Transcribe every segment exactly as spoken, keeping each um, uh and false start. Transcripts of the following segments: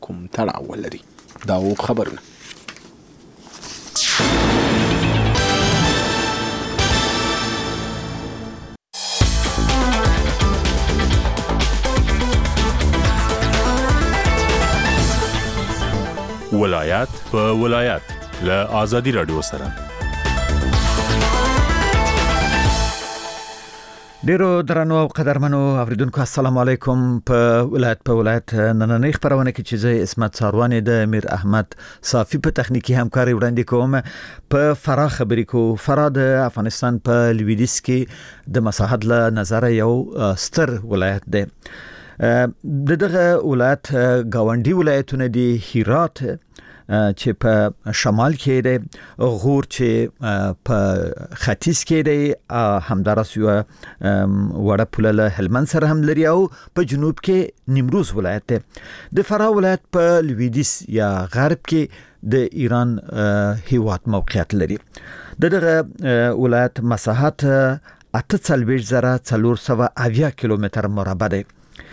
کوم تړاو ولري. دا و خبرونه. ولایت په ولایت له آزادي رادیو سره. ډیرو درنو او قدرمنو اوریدونکو السلام علیکم. په ولایت په ولایت نننۍ خبرونه کې چې زه اسمت ساروانی د امیر احمد صافی په تخنیکی همکاري وړاندې کوم. په فرا خبرې کو. فرا د افغانستان په لویدیځ کې د مساحت له نظر یو ستر ولایت دی. د دغه ولایت گاونډي ولایتونه دي هرات چې په شمال کې دی، غور چې په ختیځ کې دی، همدارس یو وړه پوله له هلمند سره هم لري، او په جنوب کې نیمروز ولایت دی. د فرا ولایت په لویدیځ یا غرب کې د ایران هیواد موقعیت لري. دغه ولایت مساحت اته څلوېښت زره څلور سوه اویا کیلومتر مربع دی.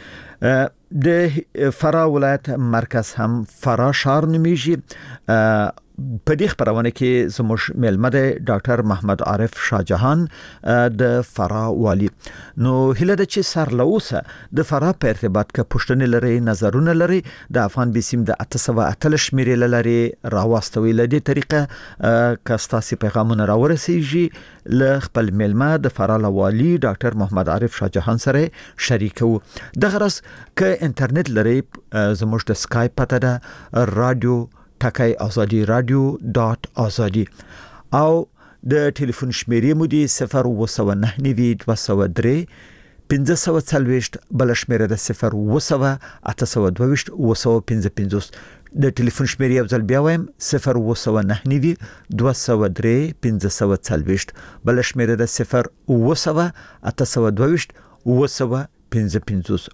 د فرا ولایت مرکز هم فرا شهر نومیږي. په دې خبرونه کې زموږ ملمه دی ډاکټر محمد عارف شاهجهان د فرا والی. نو هله د چې سر لوسه د فرا په ارتباط کې پښتنې لري، نظرونه لري، د افغان بسیم د اته سوه اتلس شمیرې لري راوستوي. له دې طریقه کاستاسي پیغامونه راورسیږي له خپل ملمه د فرا والی ډاکټر محمد عارف شاهجهان سره شریکو. د غرض ک انټرنیټ لري زموږ د سکایپ پته ده رادیو ټاکای آزادی رادیو ډاټ آزادی، او د ټلیفون شمیرې مو دی صفر اوه سوه نهه نوي دوه سوه درې پنځه سوه څلوېښت، بل شمیره د صفر اوه سوه اته سوه دوه ویشت اوه سوه پنځه پنځوس. د ټلیفون شمیرې یو ځل بیا وایم صفر اوه سوه نهه نوي دوه سوه درې پنځه سوه څلوېښت، بل شمیره د صفر اوه سوه اته سوه دوه ویشت اوه سوه پنځه پنځوس.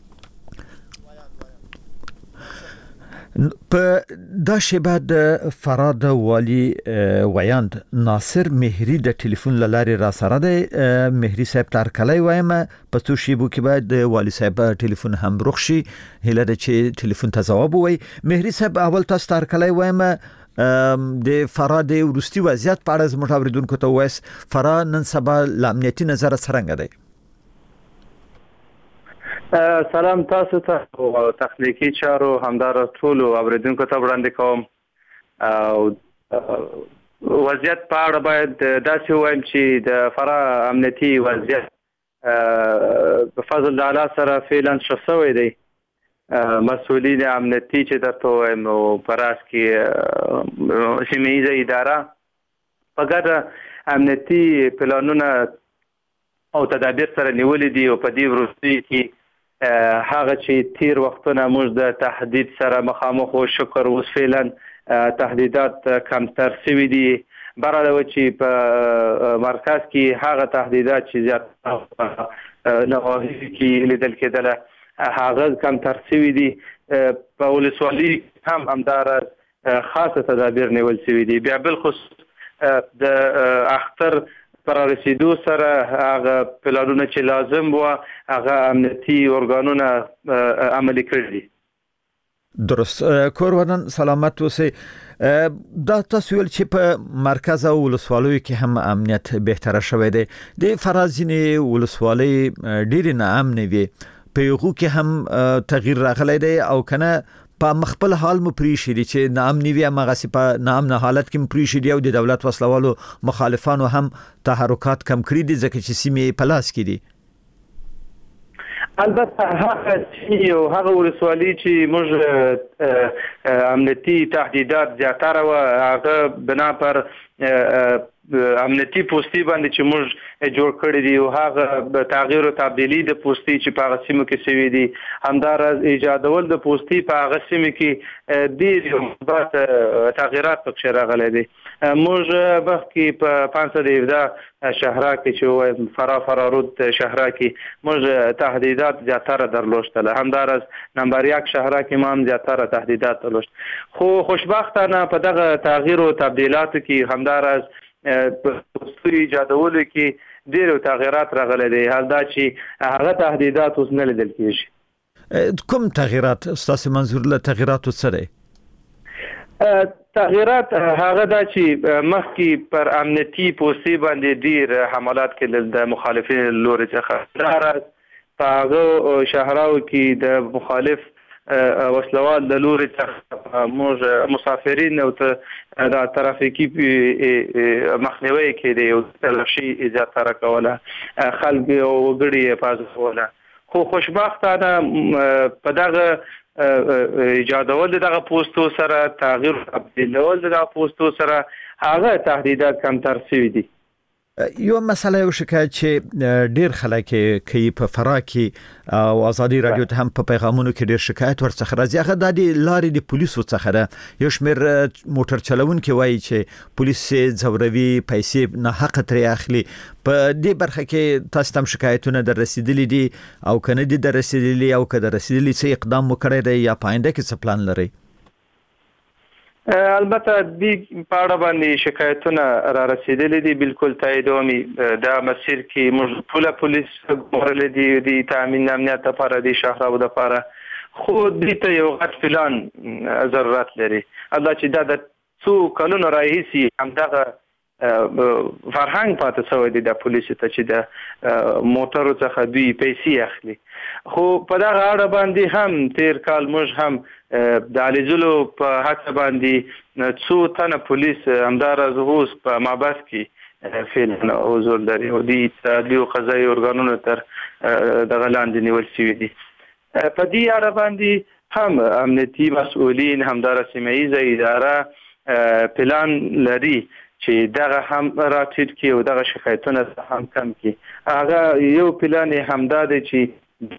په دا شیبه د فرا د والی ویاند ناصر مهری د ټلیفون لاري را سره دی. مهری صاحب تر کله وایم په څو شیبو کې بعد د والی صاحب ټلیفون هم روښ شي، هله د چې ټلیفون ته جواب وای. مهری صاحب اول تاسو تر کله وایم د فرا د ورستي وضعیت په اړه زموږ اوریدونکو ته وایس. فرا نن سبا ل امنیتي نظر څنګه دی؟ سلام تاسو ته او تخنیکی چارو همدار ټول اوریدونکو ته وړاندې کوم. او وضعیت په اړه باید داسې وایم چې د فرا امنیتي وضعیت په فضل د الله سره فعلا ښه شوی دی. مسؤلین امنیتي چې درته وایم نو پراس کې سیمه ییزه اداره په ګډه امنیتي پلانونه او تدابیر سره نیولې دي، او په دې وروستي کې هغه چې تیر وختونه موږ د تهدید سره مخامخ او شکر اوس فعلا تهدیدات کمتر شوي دي. برعلاوه چې په مرکز کې هغه تهدیدات چې زیات نواحي کې لیدل کېدله هغه کمتر شوي دي. په ولسوالۍ هم همدار خاصه تدابیر نیول شوي دي. بیا بالخصوص د اختر پر رسیدو سره هغه پلانونه چې لازم و هغه امنیتي ارګانونه عملي کړي دي. درست. کور ودان سلامت اوسئ. دا تاسو ویل چې په مرکز او ولسوالیو کې هم امنیت بهتره شوی دی. د فرا ځینې ولسوالۍ ډېرې ناامنې وي، په هغو کې هم تغییر راغلی دی او کنه په مخبل حال مو پریشي دي چې ناامني وي، هغه سي په ناامنه حالت کې مو پریشي دي، او د دولت وسلوالو مخالفانو هم تحرکات کم کړی دي ځکه چې سیمې په لاس کې دي. البته هغه چې هغه ولسوالۍ چې موږ امنیتي تهدیدات زیاتره و هغه بنا پر امنیتي پوسټي باندې چې موږ جوړ کړی دي، او هغه تغییر او تبدیلی د پوسټي چې په هغه سیمو کې شوي دي، همداراز ایجادول د پوسټي په هغه سیمو کې ډېر مثبت تغییرات پکې راغلي دي. موږ مخکې په پنځه سوه یوولس شهرا کې چې فرا فرارود شهرا کې موږ تهدیدات زیاتره درلوشتله، همداراز نمبر یک شهرا کې ما هم زیاتره تهدیدات درلوشت. خو خوشبختانه په دغه تغییر او تبدیلاتو کې همداراز په پوسټي ایجادولو کې ډېر تغییرات راغلي دي، حال دا چې هغه تهدیدات اوس نه لیدل کېږي. کوم تغیرات ستاسو منظور له تغیراتو څه دی؟ تغیرات هغه دا چې مخکې پر امنیتي پوستې باندې ډیر حملات کېدل د مخالفین لوري څخه، دا په هغه شهراو کې د مخالف وسلوال د لوري څخه موږ مسافرین او د ترافیکي مخنیوي کېدی او تلاشي زیاتره کوله، خلک او وګړي حفاظتوله. خو خوشبختانه په دغه ایجادول دغه پوسټو سره تغییر تبدیلول دغه پوسټو سره هغه تهدیدات کمتر شوي دي. یو مسله یو شکایت چې ډیر خلک کوي په فرا کې او ازادي رادیو ته هم په پیغامونو کې ډیر شکایت ورڅخه راځي، هغه د لارې د پولیسو څخه ده. یو شمېر موټر چلوونکي وایي چې پولیس ځوروي، پیسې نه حق ترې اخلي. په دې برخه کې تاسو تم شکایتونه در رسیدلي دي او کنه دي در رسیدلي او که در رسیدلي څه اقدام وکړی دی یا پاینده کې څه پلان لري؟ البته د پاړه باندې شکایتونه را رسیدلي دي، بالکل تاییدومي. دا مسیر کې موږ ټول پولیس ګورل دي د تامین امنیت لپاره د شهراو لپاره، خو دې ته یو غټ پلان ضرورت لري. الله چې دا د څو کلونو راهیسي همدغه فرهنګ پاتې شوی دی د پولیسو ته چې د موټرو څخه دوی پیسې اخلي. خو په دغه اړه باندې هم تیر کال موږ هم د علیزلو په هڅه باندې څو تنه پولیس همداراز اوس په مابس کې فعلا حضور لري او د عدلي او قضایي ارګانونو تر دغه لاندې نیول شوي دي. په دې اړه باندې هم امنیتي مسؤلین همداراز سیمه ییزه اداره پلان لري چې دغه هم راټیټ کړي او دغه شکایتونه هم کم کړي. هغه یو پلان همدا دی چې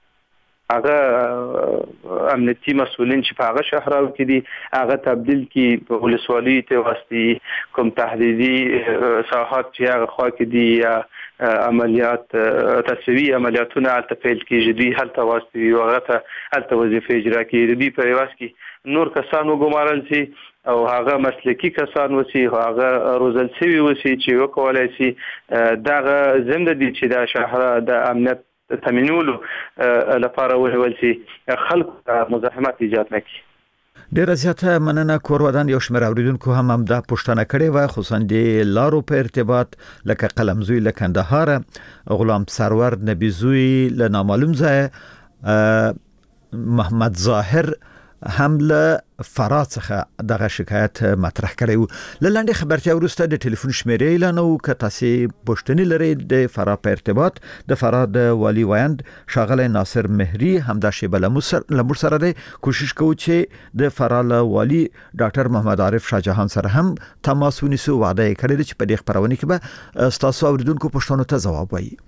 هغه امنیتي مسؤلین چې په هغه شهراو کې دي هغه تبدیل کړي په ولسوالۍ ته واستي، کوم تحلیلي ساحات چې هغه خوا کې دي یا عملیات تسویې عملیاتونه هلته پیل کېږي، دوی هلته واستوي او هغه ته هلته وظیفې اجرا کړي. دوی په عوض کې نور کسان وګمارل شي او هغه مسلکي کسان وسی، هغه روزل شوي وسی چې وکولای شي دغه زنده دي چې د شهر د امنیت تامینولو لپاره وهول شي، خلک مزاحمت ایجاد نه کړي. ډیره زیاته مننه. کورودان یو شمېر اوریدونکو هم همدا پوښتنه کړې وه، خصوصا د لارو په ارتباط، لکه قلمزوی له کندهار، غلام سرور نبیزوی له نامعلوم ځای، محمد ظاهر هم له فرا څخه دغه شکایت مطرح کړی و. له لنډې خبرتیا وروسته د ټلیفون شمیرې اعلان او که تاسو پوښتنې لرئ د فرا په ارتباط، د فرا د والی ویاند ښاغلی ناصر مهری همدا شیبه له موږ سره دی. کوشش کوو چې د فرا له والي ډاکټر محمد عارف شاه جهان سره هم تماس ونیسو. وعده یې کړې ده چې په دې خپرونه کې به ستاسو اوریدونکو پوښتنو ته ځواب وایي.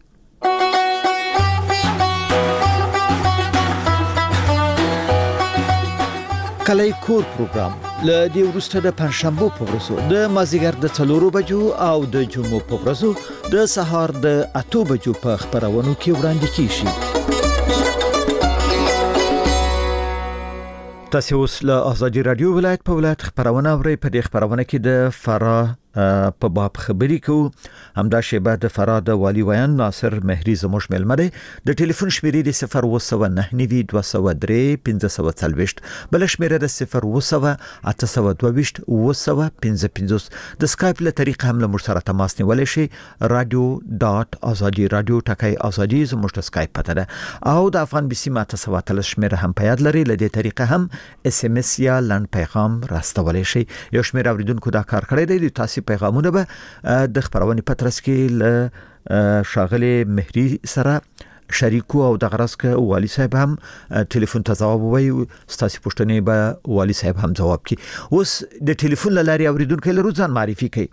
کلی کور پروګرام له دې وروسته د پنځشنبه په ورځ د مازیګر د څلورو بجو او د جمعو په ورځ د سهار د اته بجو په خبرونو کې وړاندې کیږي. تاسو اوس له ازادي رادیو ولایت په ولایت خبرونه اورئ. په دې خبرونه کې د فرا په باب خبري کوو. همدا شیبه د فرا د والی ویان ناصر مهری زموږ ملمه دی. د ټلیفون شمیرې د صفر اووه سوه نهه نوي دوه سوه درې پنځه سوه څلوېښت، بل شمیره د صفر اووه سوه اته سوه دوه ویشت اووه سوه پنځه پنځوس. د سکایپ له طریقه هم له موږ سره تماس نیولی شي. رادیو ډاټ ازادي رادیو ټکی ازادي زموږ د سکایپ پته ده او د افغان بي سي ماته سوه اتلس شمیره هم په یاد لري. له دې طریقه هم اس ام اس یا لنډ پیغام راستولی شي. یو شمیر اوریدونکو دا کار کړی دی. تاسو پیغامونه به د خبرونې پترس کې له ښاغلي مهری سره شریکو او د غرض کې والی صاحب هم ټلیفون ته ځواب وایي. ستاسو پوښتنې به والی صاحب هم ځواب کړي. اوس د ټلیفون له لارې اوریدونکو له روزان معرفي کوي.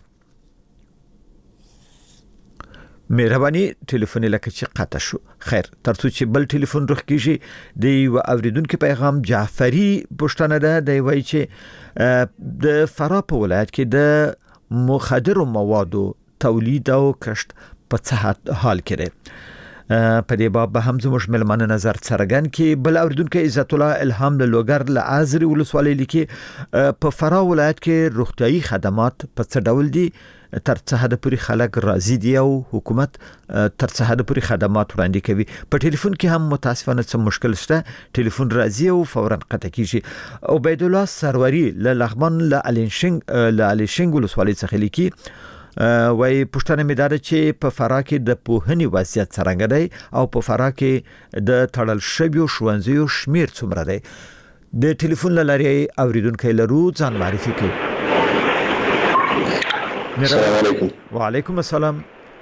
مهرباني ټلیفون لکه چې قطع شو. خیر ترڅو چې بل ټلیفون رخ کیږي د یو اوریدونکو پیغام جعفری پوښتنه ده. دی وایي چې د فرا په ولایت کې د مخدر موادو تولید او کشت په څه حال کې دی. په دې باب به هم زموږ ملمانه نظر څرګند کړي. بل اوریدونکو عزت الله الهام له لوګر له ازري ولسوالۍ لیکي په فراه ولایت کې روغتيایي خدمات په څه ډول دي؟ تر څه حد پورې خلک راضي دي او حکومت تر څه حد پورې خدمات وړاندې کوي؟ په ټلیفون کې هم متاسفانه څه مشکل شته، ټلیفون راځي او فورا قطع کیږي. عبید الله سروري له لغمان له الینشنګ له الینشنګ ولسوالۍ څخه لیکي وای پښتنه مې داده چې په فراه کې د پوهنې وضعیت څنګه دی او په فراه کې د تړل شویو ښوونځیو شمیر څومره دی؟ د ټلیفون لارې اوریدونکو لرو، ځان معرفي کړئ. السلام علیکم. وعلیکم السلام.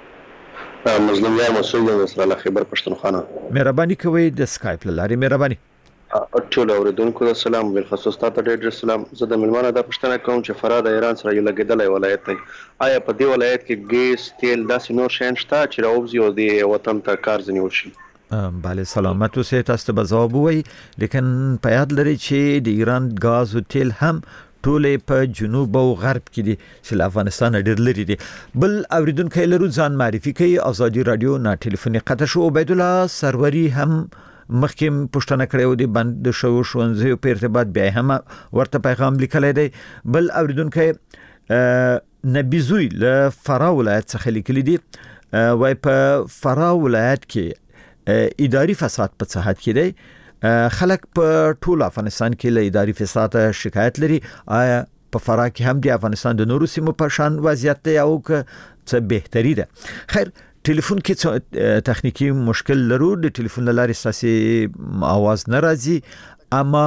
مظلوم یار مسعود نصر الله خیبر پښتونخوا. مهرباني کوئ د سکایپ لارې مهرباني. ټول اوریدونکو السلام، بل خصوص تاسو ته ډېر سلام. زه د ملمانه د پښتنه کوم چې فراه د ایران سره یو لګیدلای ولایت دی. آیا په دې ولایت کې ګیس، تیل داسې نور شین شته چې راوځي او د وطن ته کار ځنیول شي؟ بله سلامت اوسئ. تاسو ته جواب وای، لیکن په یاد لرئ چې د ایران غاز او تیل هم ټولې په جنوب او غرب کې دي چې له افغانستان ډېر لري دي. بل اوریدونکو لرو، ځان معرفي کوي. ازادي رادیو نه ټلیفوني قطع شو. عبید الله سروري هم مخکې پښتنه کړو دی بند شو ښوونځي په ارتباط بیا هم ورته پیغام لیکلی دی. بل اوریدونکو نبی زوی له فراه ولایت څخه لیکلی دی، وای په فراه ولایت کې اداري فساد په څه حد کې دی؟ خلک په ټول افغانستان کې له اداري فساد شکایت لري. آیا په فراه کې هم د افغانستان د نورو سیمو په شان وضعیت دی او که څه بهتري ده؟ خیر، ټلیفون کې تخنیکی مشکل لرو، د ټلیفون لارې ستاسو आवाज نه راځي، اما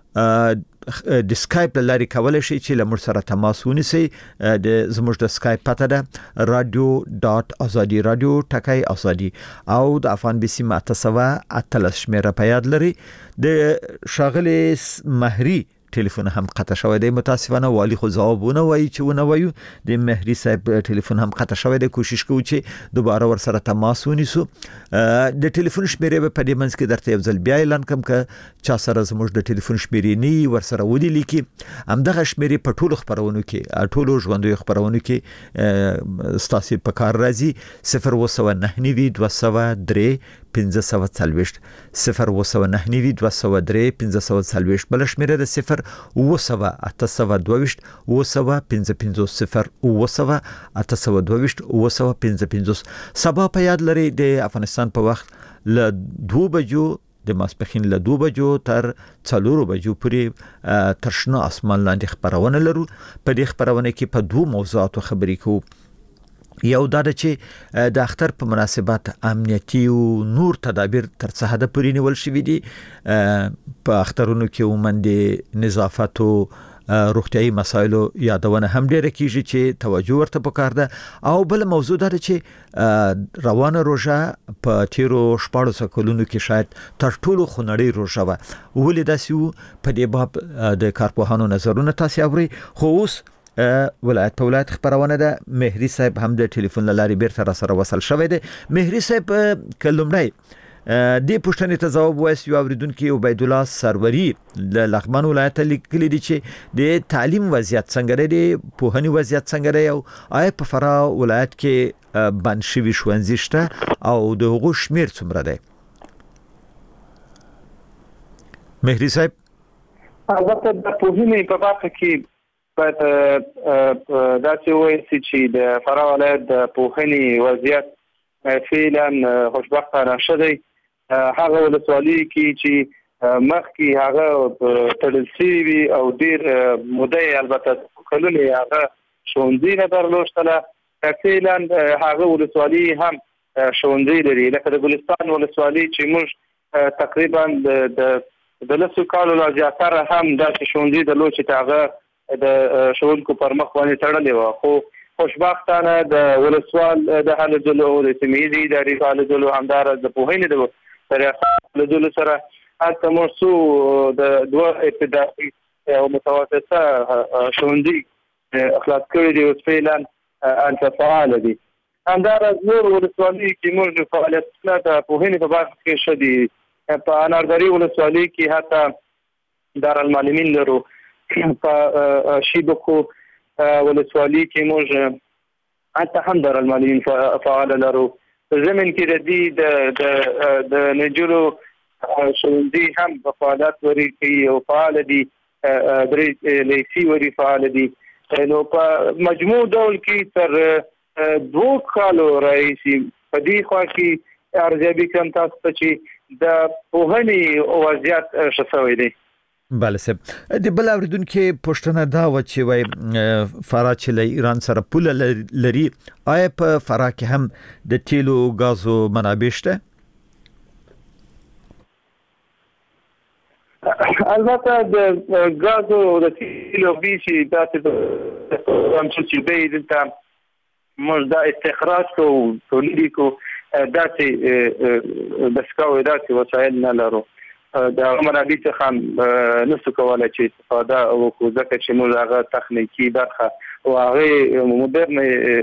د سکایپ لارې کولای شئ چې له موږ سره تماس ونیسئ. د زموږ د سکایپ پته ده رادیو ډاټ ازادي رادیو ټکای ازادي او د افغان بي سي ماته سوا اتلس شمیره په یاد لري. د شاغلی مهری ټلیفون هم قطع شوی دی، متاسفانه والی خو ځوابونه وایي چې ونه وایو. د مهری صاحب ټلیفون هم قطع شوی دی، کوشش کوو چې دوباره ور سره تماس ونیسو. د ټلیفون شمیرې په دې منځ کې درته یو ځل بیا اعلان کوم که چا سره زموږ د ټلیفون شمیرې نه ور سره ودی لیکي، همدغه شمیرې په ټولو خبرونو کې ټولو ژوندیو خبرونو کې ستاسو په کار راځي. صفر اوه سوه نهه نوي دوه سوه درې پنځه سوه څلوېښت صفر اوه سوه نهه نوي دوه سوه درې پنځه سوه څلوېښت. بل شمیره د صفر اوه سوه اته سوه دوه ویشت اوه سوه پنځه پنځوس صفر اوه سوه اته سوه دوه ویشت اوه سوه پنځه پنځوس. سبا په یاد لري د افغانستان په وخت له دوه بجو د ماسپښین له دوه بجو تر څلورو بجو پورې تر شنه اسمان لاندې خبرونه لرو. په دې خبرونه کې په دوه موضوعاتو خبرې کوو. یو دا ده چې د اختر په مناسبت امنیتي او نور تدابیر تر څه حد پورې نیول شوي دي. په اخترونو کې عموماً د نظافت او روغتیایي مسایلو یادونه هم ډیره کیږي چې توجه ورته پکار ده. او بل موضوع دا ده چې روانه روژه په تیرو شپاړسو کلونو کې شاید تر ټولو خونړۍ روژه وه. ولې داسې وو؟ په دې باب د کارپوهانو نظرونه تاسو اورئ. خو اوس ولایت په ولایت خبرونه ده. مهری صاحب هم د ټلیفون لارې بیرته را سره وصل شوی دی. مهری صاحب کلمړی د پښتنې ته جواب وایي. یو اوریدونکو عبید الله سروري د لغمان ولایت لیکلي دي چې د تعلیم وضعیت څنګه دی، پوهنې وضعیت څنګه دی، او آیا په فراه ولایت کې بند شوي ښوونځي شته او د هغو شمیر څومره دی؟ مهری صاحب البته د پوهنې په برخه کې باید داسې وایي چې د فراه ولایت د پوهنې وضعیت فعلا خوشبختانه شه دی. هغه ولسوالۍ کې چې مخکې هغه تړل شوي وي او ډېر موده یې البته کلونه یې هغه ښوونځي نه درلوشتله، فعلا هغه ولسوالۍ هم ښوونځي لري. لکه د ګلستان ولسوالۍ چې موږ تقریبا د لسو کالو لا زیاتره هم داسې ښوونځي درلود چې هغه د ښوونکو پر مخ باندې تړلې وه. خو خوشبختانه د ولسوال د هلو ځلو د سیمه ییزې ادارې په هلو ځلو همداراز د پوهنې د ریاست هلو ځلو سره هلته موږ څو د دوه ابتدایي او متوسطه ښوونځي خلاص کړي دي، اوس فعلا هلته فعاله دي. همداراز نور ولسوالۍ کې موږ فعالیتونه د پوهنې په برخه کې ښه دي. په انارګري ولسوالۍ کې حتی دارالمعلمین لرو. په شیبکو ولسوالۍ کې موږ حتی هم دارالمعلمین فعال لرو. په زمين کې د دې د د نجلو شوندي هم په فعالیت وري کوي او فعال دي درې لیسي وري فعال دي نو په مجموع ډول کې تر دوه کالو راځي په دې خوا کې ارزیابي کوم تاسو ته چې د پوهنې وضعیت شسوي دي. بله سب د بل اوریدونکو پښتنه دا و چې وای فرا چې له ایران سره پوله لري آیا په فرا کې هم د تیلو غازو منابع شته؟ البته د غازو او د تیلو بیشي داسې هم چې به دلته موږ دا استخراج کو تولید کو داسې د سکاو داسې وسایل نه لرو د منابع څخه نسو کولای چې استفاده وکړو ځکه چې موږ هغه تخنیکی برخه او هغه مدرن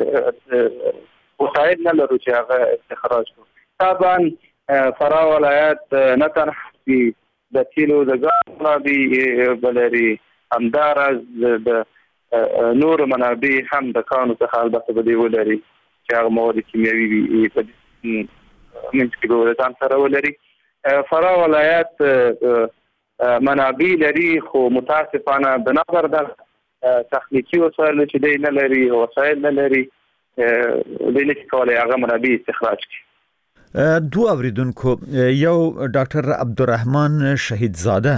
وسایل نه لرو چې هغه استخراج کړو. طبعا فرا ولایت نه تنها د تیلو د غاز منابع بلري همدارس د نور منابع هم د کانو څخه البته به دی ولري چې هغه مواد کیمیاوي وي په منځ کې به ځان سره ولري. فرا ولایت منابع لري خو متاسفانه بنابر د تخنیکی وسایل چې دی نه لري وسایل نه لري د نشي کولای هغه منابع استخراج کړي. دو اوریدونکو یو ډاکټر عبدالرحمن شهیدزاده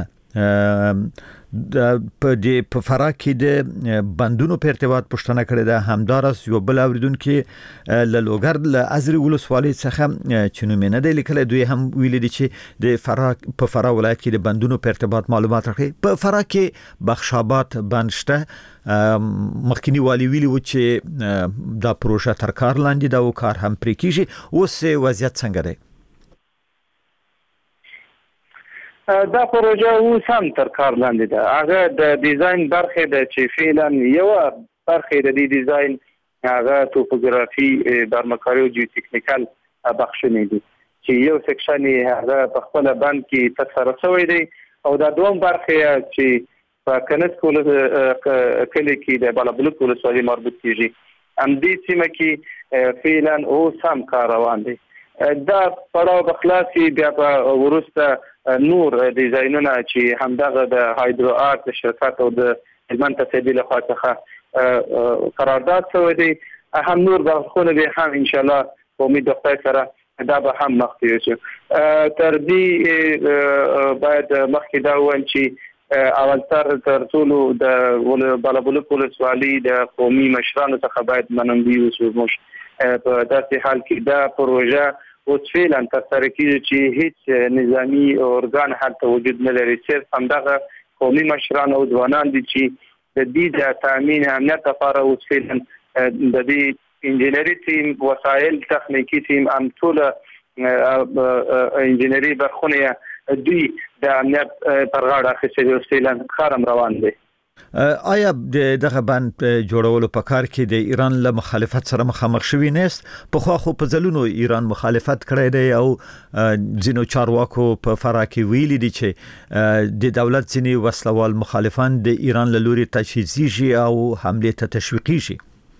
په دې په فرا کې د بندونو په ارتباط پوښتنه کړې ده همدارس یو بل اوریدونکو له لوګر له ازري ولسوالۍ څخه چنومینه د لیکل دوی هم ویل دي چې د فرا په فرا ولایت کې د بندونو په ارتباط معلومات راکړي. په فرا کې بخشابات بند شته مخکینی والی ویلی و چې دا پروژه تر کار لاندې دا کار هم پرې کیږي اوس وضعیت څنګه دی؟ دا پروژه اوس هم تر کار لاندې ده. هغه د ډیزاین برخه ده چې فعلا یو برخه د دې ډیزاین هغه توپوګرافي برمکاري او جیوتکنیکل بخښنې دي چې یو سیکشن هغه په خپل بند کې تفسیر شوی دی او دا دوم برخه چې په کنس کول کلی کې د بالابلوک ولسوالۍ مربوط کیږي ام دې سیمه کې فعلا اوس هم کار روان دی. دا پړاو بخلاصي بیا په ورسته نور ډیزاینونه چې همدغه د هایدرو آرت شرکت او د هلمند تصدیق له خوا څخه قرارداد شوی دی هم نور برخونه به هم ان شاء الله په امید د خدای سره دا به هم مخکې شي. تر دې باید مخکې دا ووایم چې اولتر تر ټولو د بالابلوک ولسوالۍ د قومي مشرانو څخه باید منندوی اوسو. موږ په داسې حال کې دا پروژه اوس فعلا ترسره کیږي چې هیڅ نظامی ارګان هلته وجود نه لري صرف همدغه قومي مشران او ځوانان دي چې د دې د تامین امنیت لپاره اوس فعلا د دې انجینری تیم وسایل تخنیکی تیم ام ټول انجینری برخونه دوی د امنیت پر غاړه اخیستي او فعلا کارم روان دی. آیا دغه بند جوړولو په کار کې د ایران له مخالفت سره مخامخ شوی نست؟ په خو خو په ځلونو ایران مخالفت کړی دی او ځینو چارواکو په فرا کې ویلي دي چې د دولت ځینې وسلوال مخالفان د ایران له لوري تجهیزیږي او حمله ته تشویقیږي.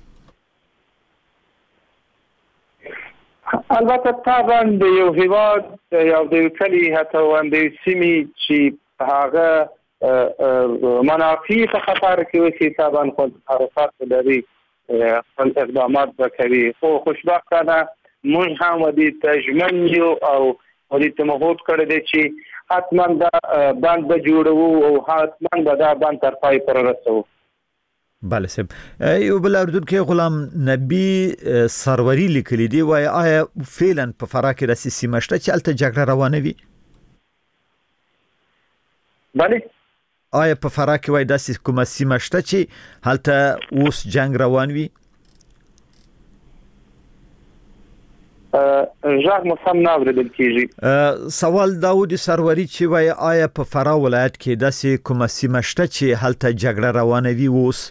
البته طبعا د یو هیواد یا د کلی هته وندې سیمې چې هغه منافی په خطر کې وسی طبعا خپل حرکت لري خپل اقدامات وکړي خو خوشبختانه موږ هم دې تجمن یو او دې تمهود کړی دی چې حتما دا باند به جوړو او حتما به دا باند تر پای پر رسو. بله سب یو بل اردوونکو غلام نبی سروری لیکلی دی وای آیا فعلا په فرا کې د سیمه شته چې الته جګړه روانه وي؟ بله آیا په فرا کې وای داسې کومه سیمه شته چې هلته اوس جنگ روان وي؟ ژغ مو سم نه اورېدل کېږي. سوال داود سروری چې وای آیا په فرا ولایت کې داسې کومه سیمه شته چې هلته جګړه روانه وي اوس؟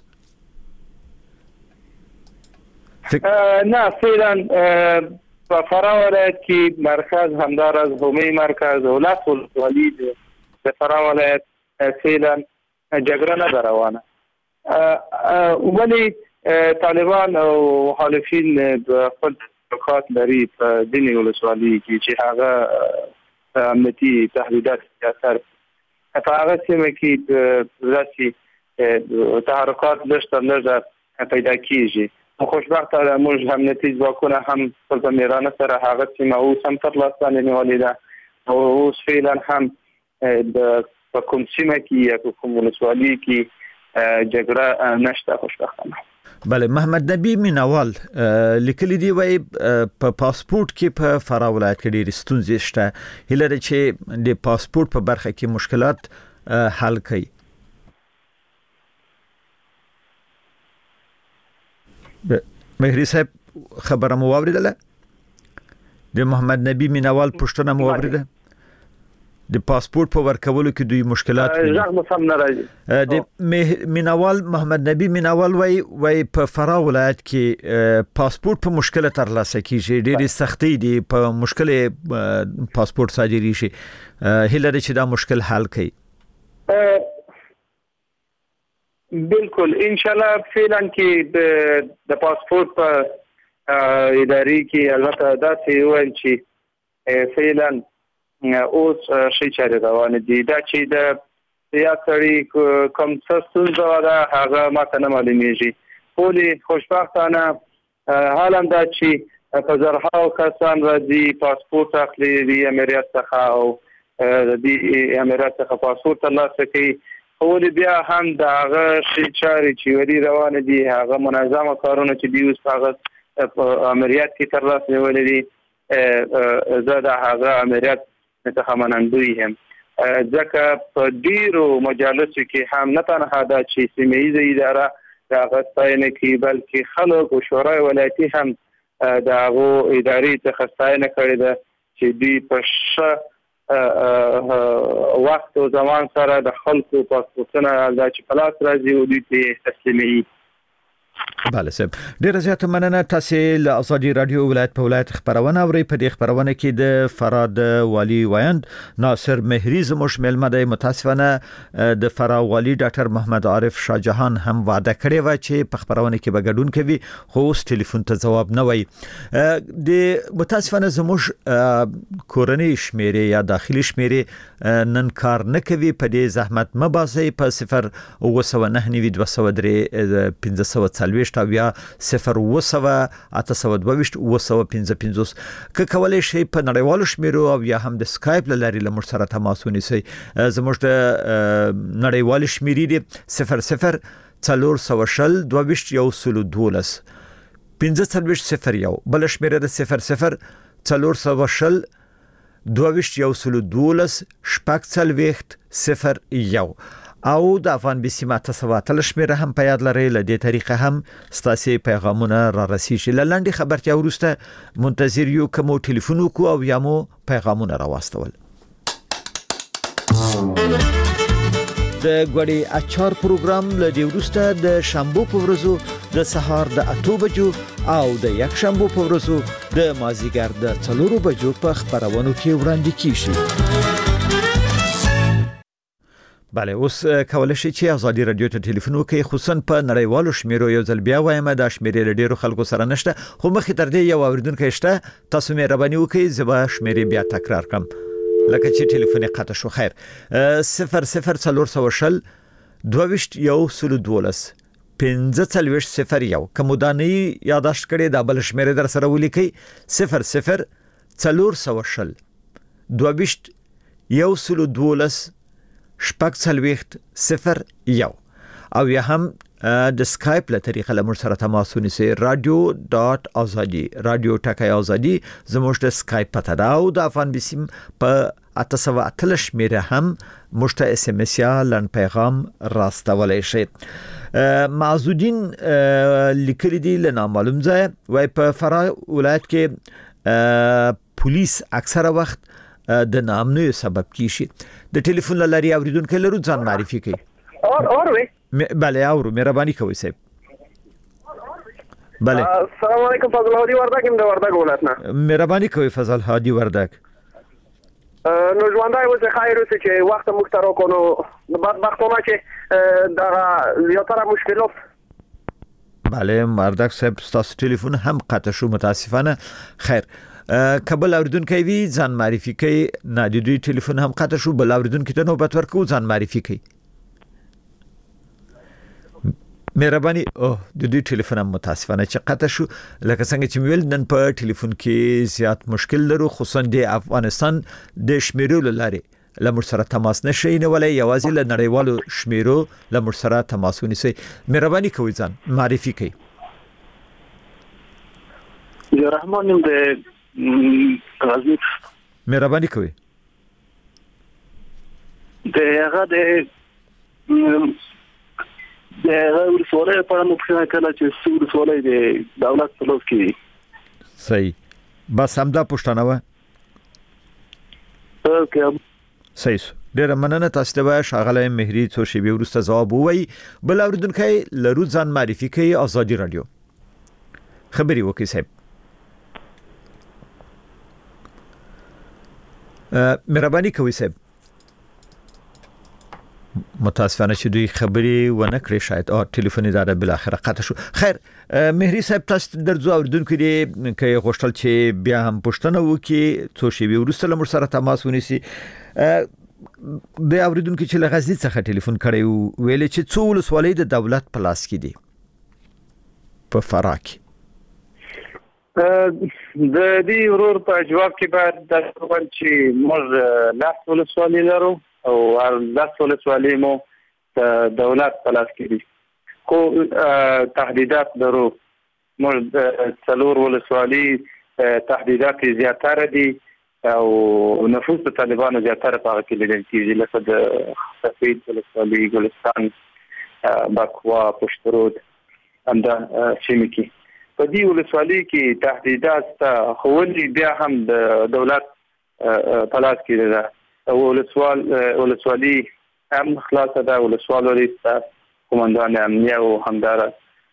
نه فعلا په فرا ولایت کې مرکز همدارس هومي مرکز او لاس ولسوالۍ د فرا ولایت فعلا جګړه نه روانه ولی طالبان او مخالفین خپل تحرکات لري په دیني ولسوالۍ کې چې هغه امنیتي تهدیدات زیاتر په هغه سیمه کې داسې تحرکات لږ لږ پیدا کیږي خوشبختانه موږ امنیتي ځواکونه هم په میرانه سره هغه سیمه اوس هم تر لاس باندې نیولې ده او اوس فعلا هم د په کوم سیمه کې یا کوم ولسوالۍ کې جګړه نشته خوشبختانه. بله محمد نبی مینوال لیکلی دی وای په پاسپورت کې په فراه ولایت کې ډېر ستونزې شته هیله ده چې د پاسپورت په برخه کې مشکلات حل کړي. مهری صاحب خبره مو واوریدله د محمد نبی مینوال پښتنه مو واوریده د پاسپورت په ورکولو کې دوی مشکلات ویني. ځکه مو سم نه راځي. د مینوال محمد نبی مینوال وای وای په فراه ولایت کې پاسپورت په مشکل ترلاسه کیږي ډېری سختي دي په مشکل پاسپورت صادري شي هله چې دا مشکل حل کړي. بالکل ان شاء الله فعلا کې د پاسپورت په ادارې کې البته دا څه وایي چې فعلا اوس شي چاره روان دي دا چې د یا سړي کوم څه ستونزه ده هغه ماته نه معلومیږي خو خوشبختانه حال هم دا چې په زرهاو کسان راځي پاسپورت اخلي د امریت څخه او د امریت څخه پاسپورت ترلاسه کوي خو بیا هم دا هغه شي چاري چې وری روان دي هغه منظمه کارونه چې دی اوس هغه په امریت کې ترلاسه نیولې دي زه دا هغه امریت څخه منندوی هم ځکه په ډیرو مجالسو کې هم نه تنها دا چې سیمه‌ایزه اداره د غستاینه کې بلکې خلک او شورای ولایتي هم د هغو ادارې څخه ستاینه کړې ده چې دوی په ښه وخت او زمان سره د خلکو پاسپورتونه دا چې په لاس راځي او دوی ته تسلیموي. بله صاحب ډیره زیاته مننه تاسو له ازادي رادیو ولایت په ولایت خبرونه اوري په دې خبرونه کې د فراه د والي وایند ناصر مهری زموږ ملمه د متاسفانه د فراه والي ډاکټر محمد عارف شاه جهان هم وعده کړې و چې په خبرونه کې به ګډون کوي خو اوس ټلیفون ته جواب نه وایي. د متاسفانه زموږ کورنۍ شمیرې یا داخلي شمیرې نن کار نه کوي په دې زحمت مبازي په صفر او سو نه نیوي دوه سو درې پنځه سو څلويشت او یا صفر وسوه اته سو دوه وسو پنځه پنځوس که کولای شي په نړیوالو شمیرو او یا هم د سکایپ لاري لمر سره تماس ونیسي زموږ د نړیوال شمیرې دي صفر صفر څلور سو شل دوه یو سلو دولس پنځه څلويشت صفر یو بل شمیره د صفر صفر څلور سو شل دوه یو سلو دولس شپږ څلويخت صفر یو او د افغان بيسي ماته سواتل شمیره هم په یاد لري ل دې طریقه هم ستاسو پیغامونه را رسیږي لاندې خبرتیا ورسته منتظر یو کوم ټلیفون کو او یا مو پیغامونه را واستول. د غوړي اچار پروګرام ل دې ورسته د شنبه په ورځو د سهار د اته بجو او د یک شنبه په ورځو د مازیګر د څلورو بجو په خبرونو کې وړاندې کیږي. بله اوس کولای شي چې ازادي رادیو ته ټلیفون وکړي خصوصا په نړیوالو شمیرو یو ځل بیا وایم دا شمیرې ډیرو خلکو سره نشته خو مخې تر دې یو اوریدونکو شته تاسو مهرباني وکړئ زما شمیرې بیا تکرار کړم لکه چې ټلیفون قطع شو. خیر صفر صفر څلور سو شل دوه یو سلو دولس پنځه څلويشت صفر یو کومداني یاداشت کړئ دا بل شمیرې در سره ولیکئ صفر صفر څلور سو شل دوه یو سلو دولس شپږ څلويخت صفر یو او یا هم د سکایپ له طریقه لمر سره تماس ونیسئ رادیو ډاټ ازادي رادیو ټکای ازادي زموږ د سکایپ پته دا او د افغان بيسیم په اته سو اتلس میره هم مشته اس ام اس یا لن پیغام راستولای شي. معزودین لیکلي دي له نامعلوم ځای وای په فراه ولایت کې پولیس اکثره وخت د نامنوي سبب کیشي د ټلیفون لاري اوریدونکو لرو ځان معرفي کوي. اور اور وي بله اورو مهرباني کوئ صاحب. بله السلام علیکم فضل هادي وردک د وردک ولایتنا مهرباني کوئ فضل هادي وردک. نو ژوندای وځه خیر اوسه چې وخت مختار کو نو بعد وختونه چې دا زیاتره مشکلات بله مردک صاحب تاسو ټلیفون هم قطع شو متاسفانه. خیر کابل اوریدونکو وی ځان معرفي کوي. نه د دوی ټلیفون هم قطع شو. بل اوریدونکو ته نوبت ورکو ځان معرفي کوي. مهرباني او د دوی ټلیفون هم متاسفانه چې قطع شو. لکه څنګه چې ویل نن په ټلیفون کې زیات مشکل لرو، خصوصا د افغانستان د شمیرو لاري لمر سره تماس نشي نه ولې یوازې له نړیوالو شمیرو لمر سره تماس ونیسي. مهرباني کوي ځان معرفي کوي. یا رحمان د غزنی. مهرباني کوي. د هغه د د ورسوله په اړه مخکې کله چې ورسوله د دولت په لوس کې صحیح بس همدا پښتنه و. اوکې صحیح ډیر مننه. تاسو ته وای شاغله مهری څو شی به ورسته جواب وای. بل اوریدونکو لرو ځان معرفي کوي. آزادي رادیو خبري وکي صاحب. مهرباني کوي صاحب. متاسفانه چې دوی خبري ونه کړې شاید او ټلیفون اداره بل اخر قطع شو. خیر مهری صاحب تاسو درځو اوریدونکو دي کې غوښتل چې بیا هم پښتنه وکي څو شی به ورسته لمر سره تماس ونیسي. د اوریدونکو چې لغزنی څخه ټلیفون کړی ویل چې څو ولسوالۍ د دولت په لاس کې دي په فراه کې. د دې ورور په جواب کې بعد د خبر چې موږ لاس ولسوالۍ لرو او هر لاس ولسوالۍ مو د دولت په لاس کې دي. خو تهدیدات درو موږ څلور ولسوالۍ تهدیدات زیاتره دي او نفوذ په طالبانو زیاتره په کې لیدل کېږي لکه د سفید ولسوالۍ، ګلستان، بکوا، پشترود همدا سیمې کې. په دې ولسوالۍ کې تهدیدات ته خولي بیا هم د دولت په لاس کې ده. ولسوال ولسوالۍ هم خلاصه ده. ولسوالۍ قومندان امنیه او همدار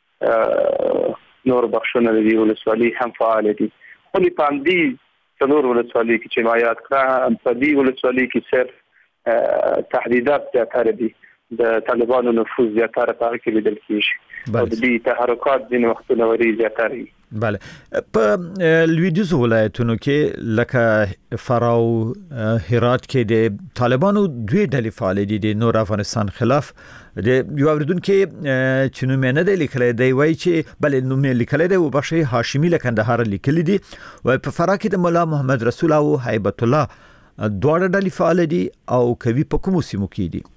نور بخښونه دي. ولسوالۍ هم فعال دي. خو په دې څلور ولسوالۍ کې چې ما یاد کړه په دې ولسوالۍ کې صرف تهدیدات زیاتره دي. د طالبانو نفوذ زیاتره په کې لیدل کېږي او د دې تحرکات د وختونو وری زیاتره دي. بله په لویدیز ولایتونو کې لکه فراه او هرات کې د طالبانو دوی ډلې فعال دي د نور افغانستان خلاف. د یو اوریدونکو چې نو مینه د لیکل دی وای چې بل نو مې لیکل دی او بشي هاشمي لکندهار لیکل دي او په فراه کې د مولا محمد رسول او هیبت الله دوه ډلې فعال دي او کوي په کوم سیمو کې دي.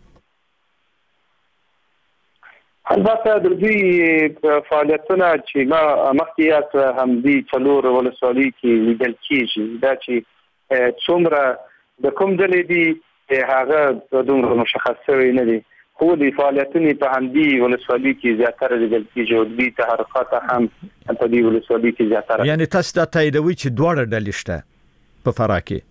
البته د دې فعالیتونه چې ما مخکې هم دي څلور ولسوالۍ کې لیدل کېږي دا چې څومره د کوم ډلې دي هغه دومره مشخص شوی نه دي. خو د فعالیتونو په همدي ولسوالۍ کې زیاتره لیدل کېږي او د تحرکات هم په دې ولسوالۍ کې زیاتره. یعنی تاسو دا تاییدوي چې دوه ډلې شته په فراه کې؟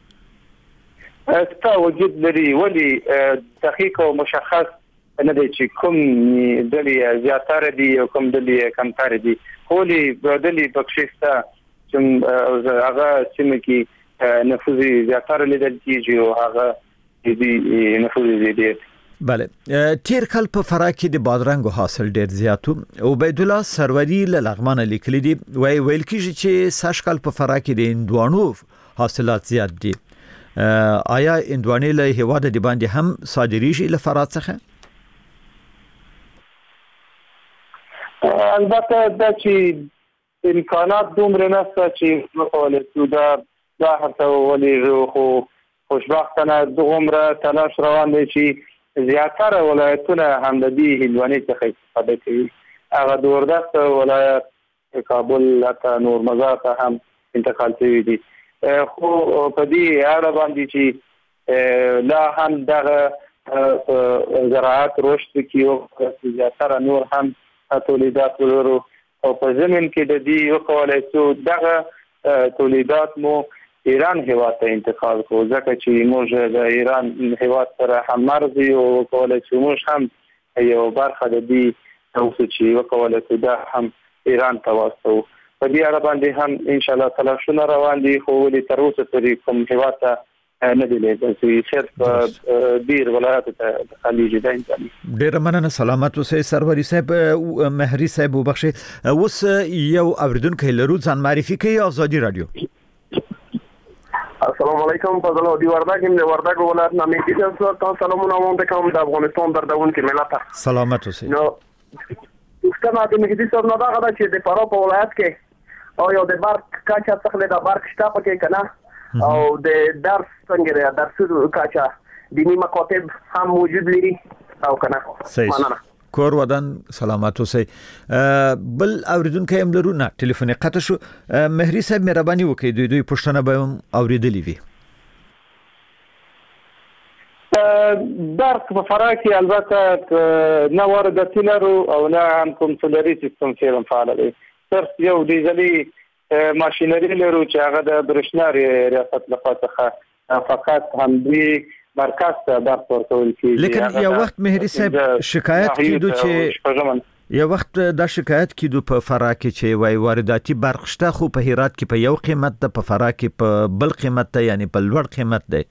استا وجود لري ولی دقیق او مشخص نه دی چې کوم ډلې زیاتره دي او کوم ډلې کمتر دي. خو له ډلې بخښسته چې هغه چې کې نفوذ زیاتره لیدل کېږي او هغه دې نفوذ زیات. بله تیر کال په فراه کې د بادرنګو حاصل ډیر زیاتو. عبید الله سروری له لغمان لیکلي دي وای ویل کېږي چې سږ کال په فراه کې د هندوانو حاصلات زیات دي. آیا هندوانې له هیواد د باندې هم صادریږي له فراه څخه؟ البته دا چې امکانات دومره نشته چې مقاله سودا دا هرته ولې خو خوشبختانه دومره تلاش روان دی چې زیاتره ولایتونه هم د دې هندوانې څخه استفاده کوي. هغه د وردګ ولایت، کابل، لکه نور مزار ته هم انتقال شوی دي. خو په دې اړه باندې چې لا هم دغه زراعت رشد کوي زیاتره نور هم تولیدات ولرو او په زمين کې د دې یو کولای شو دغه تولیدات مو ایران هیواد ته انتقال کو ځکه چې موږ د ایران هیواد سره هم مرزي او کولای شو موږ هم یو برخه د دې او چې یو کولای شو دا هم ایران ته واسطو. په دې اړه باندې هم ان شاء الله تلاشونه روان دي خو ولې تر اوسه پورې کوم هیواد ته نه دی لیدل چې صرف ډیر ولایت ته خلیج دی انسان. ډیر مننه، سلامت اوسئ سروري صاحب. مهري صاحب وبخښئ، اوس یو اوریدونکو لرو، ځان معرفي کوي. آزادي رادیو. السلام علیکم. فضل او دی وردګ هم د وردګ ولایت نه میږي. تاسو سلامونه مونږ ته کوم د افغانستان دردون کې ملت سلامت اوسئ. نو څنګه د میږي څو نه دا غواړي چې د فراه په ولایت کې او یو د برق کاچا څخه د برق شته پکې کنه او د درس څنګه د درسو کاچا دینی مکاتب هم موجود لري او کنه. مننه. کور ودان سلامت اوسئ. بل اوریدونکو هم لرو، نه ټلیفون قطع شو. مهري صاحب مهرباني وکړئ، دوی دوی پښتنه به اوریدلې وي. درک په فراه کې البته نه وارداتي لرو او نه هم کوم سولري سیستم چې فعال دی. صرف یو ډیزلي ماشینري لرو چې هغه د برښنا ریاست لخوا څخه فقط هم دی مرکز ته برق ورکول کیږي. لیکن یو وخت مهري صاحب شکایت کیدو چې یو وخت دا شکایت کیدو په فراه کې چې وای وارداتي برق شته، خو په هرات کې په یو قیمت ده، په فراه کې په بل قیمت ده، یعنی په لوړ قیمت ده.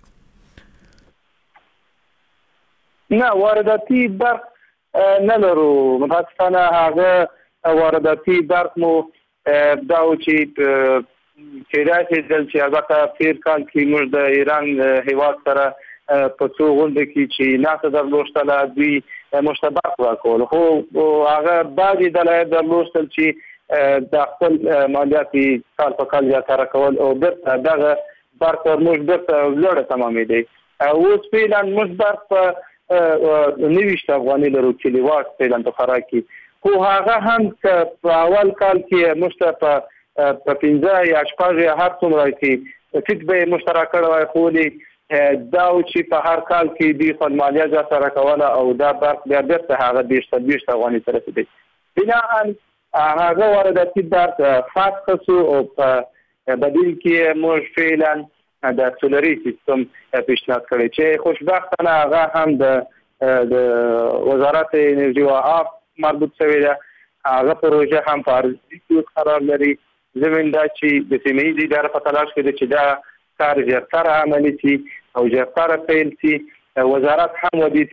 نه وارداتي برق نه لرو متاسفانه. هغه وارداتي برق مو دا و چې کېدای شي چې البته تیر کال کې موږ د ایران هیواد سره په څو غونډه کې چې ناسه درلوشتله دوی مشتبه وکول، خو هغه بعضې دلایل درلوشتل چې د خپل مالیاتي کال په کال زیاتره کول او بیرته دغه برق موږ بیرته لوړه تمامېدی. اوس فعلا موږ برق په نویشت افغاني لرو کیلو واټ فعلا په فراه کې، خو هغه هم په اول کال کې موږ په په پنځه یا شپږ یا هر څومره کې ټیټ به مشترک کړی، خو دا چې په هر کال کې دوی خپل مالیه زیاتره کوله او دا برق بیا بیرته هغه دېرش دېرش افغاني ته رسېدی. بناء هغه وارداتي برق فسخ شو او په بدیل کې موږ فعلا د سولري سیستم پیشنهاد کړی چې خوشبختانه هغه هم د د وزارت انرژي او آب مربوط شوی ده. هغه پروژه هم په ارزي کې قرار لري. زمين دا چې د سیمه ییزې ادارې په تلاش کې ده چې دا کار زیاتره عملي شي او زیاتره پیل شي. وزارت هم ودې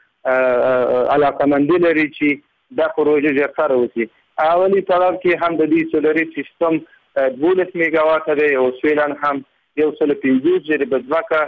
ته علاقمندي لري چې دا پروژه زیاتره وشي. اولي طلب کې هم د دې سولري سیستم دولس میگا واټ دی او فعلا هم یو سل پنځوس زره ځمکه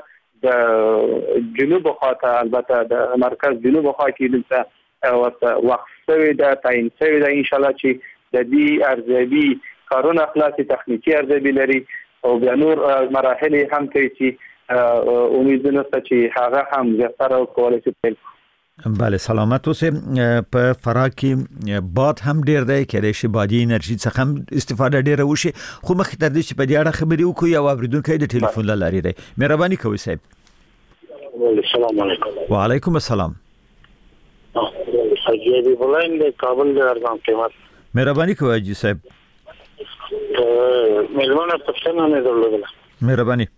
د جنوب خواته، البته د مرکز جنوب خوا کې دلته وقف شوی ده، تعیین شوی ده. انشاءالله چې د دې ارزیابي کارونه خلاصي تخنیکی ارزیابي لري او بیا نور مراحل هم کوي چې امیدونه شته چې هغه هم زیاتره وکولای شي. بله سلامت اوسئ. په فراه کې باد هم ډیر دی، کېدای شي بادي انرژي څخه هم استفاده ډیره وشي، خو مخکې تر دې چې په دې اړه خبرې وکړو یو اوریدونکی د ټلیفون له لارې دی. مهرباني کوئ صاحب. السلام علیکم. وعلیکم السلام. حاجی ابي بولاین د کابل د ارزان قیمت. مهرباني کوئ حاجی صاحب. مېلمانه پښتنه نه درلودله. مهرباني.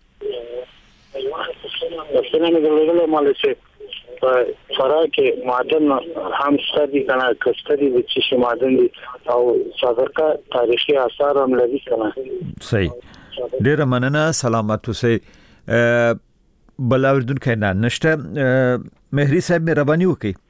پښتنه نه درلودله مال چې په فراه کې معدن هم ستدي کنه کستدي د چې معدن دي او سابقه تاریخي آثار هم لري کنه. صحیح. ډیر مننه، سلامت اوسئ. بل اوریدونکو نه نشته. مهري صاحب مهرباني وکړئ.